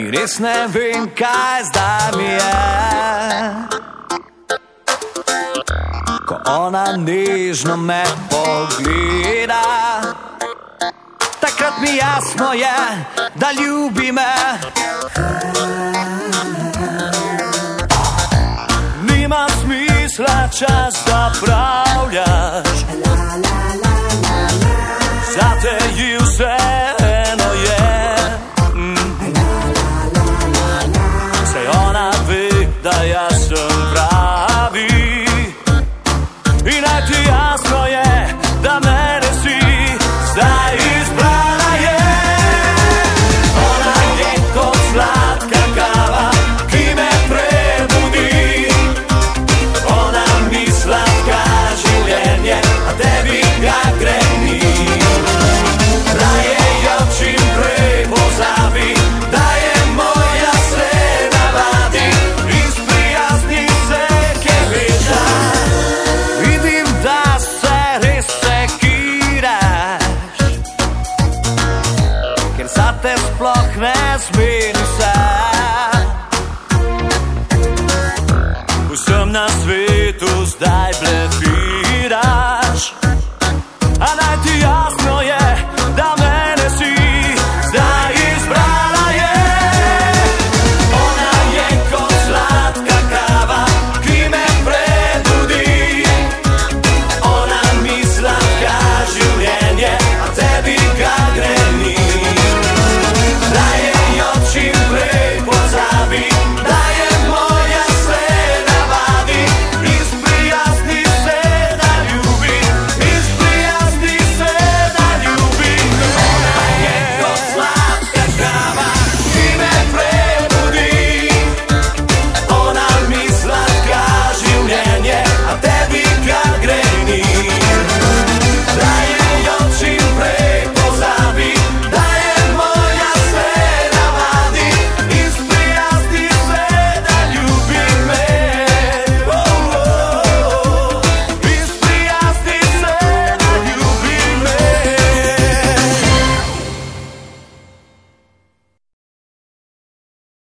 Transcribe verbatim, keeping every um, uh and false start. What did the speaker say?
in res ne vem, kaj zdaj mi je. Ko ona nežno me pogleda, takrat mi jasno je, da ljubi me. Nima smisla čas, da pravljaš, zate ji vseeno je. mm. Saj ona ve, da jaz sem